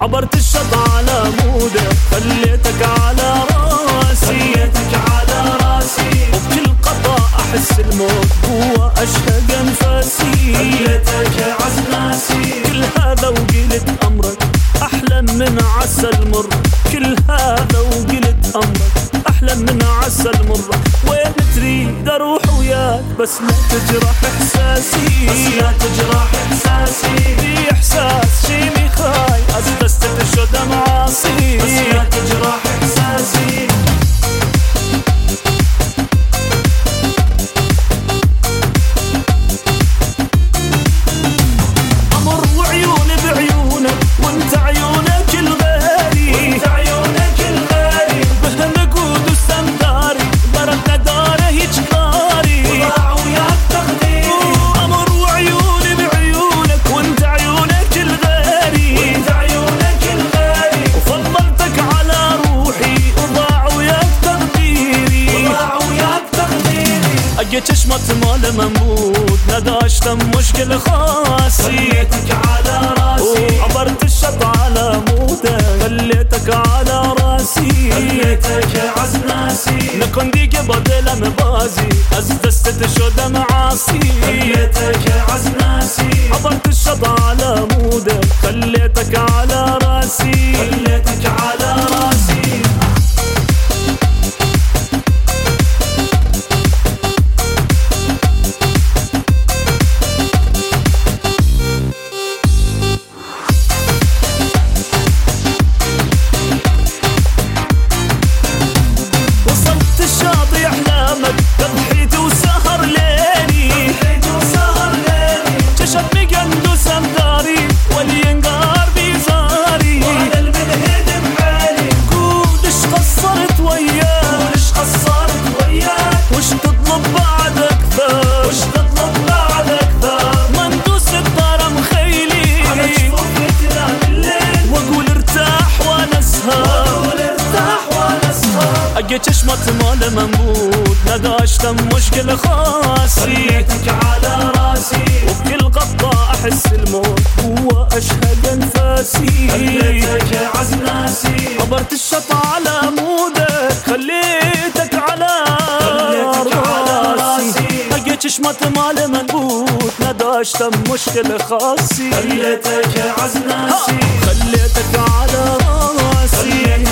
عبرت الشط على مودة خليتك على راسي وبكل قطع أحس الموت هو أشهق أنفاسي. خليتك عزناسي كل هذا وقلت أمرك أحلى من عسل مر. كل هذا وقلت أمرك أحلى من عسل مر. وين تريد أروح وياك بس لا تجرح إحساسي. في إحساس شيني خاي أستسلم شو دمعاصي بس لا تجرح إحساسي. أمر وعيوني بعيونك وانت عيونك الغالي بهنقود وسنداري ضربنا داره يجكاري وضاع وياك تقديري. أمر وعيوني بعيونك وانت عيونك الغالي وفضلتك على روحي وضاع وياك تقديري. أجيت شمت مال مموت نداشت مشكل خاصي. خليتك على راسي عبرت الشط على مودة خليتك على راسي. خليتك عزناسي نكون ديك بدل مبازي أزدست شو دمعاصي. خليتك عزناسي عبرت الشط على مودة خليتك على راسي. خليتك على راسي. وصلت الشاطئ أحلامك تضحيت وسهر ليلي كشف مقند سمداري والينقار بيزاري. وعلى المنهد بحالي قول اش قصرت وياك وش تطلب بعد أكثر ما ندوس الدار مخيلي على جفوفك بالليل واقول ارتاح وانا اسهر. اجيت شمت مال منبوت نداشت مشكل خاصي. خليتك على راسي وبكل قطة احس الموت هو اشهق انفاسي. خليتك عزناسي عبرت الشط على مودك خليتك على راسي. اجيت شمت مال منبوت نداشت مشكل خاصي. خليتك عزناسي خليتك على راسي.